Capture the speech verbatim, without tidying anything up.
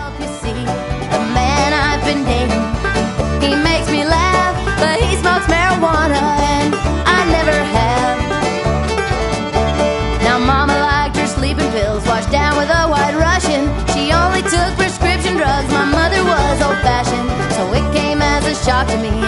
help you see the man I've been dating. He makes me laugh, but he smokes marijuana and I never have. Now mama liked her sleeping pills washed down with a white Russian. She only took prescription drugs. My mother was old-fashioned, so it came as a shock to me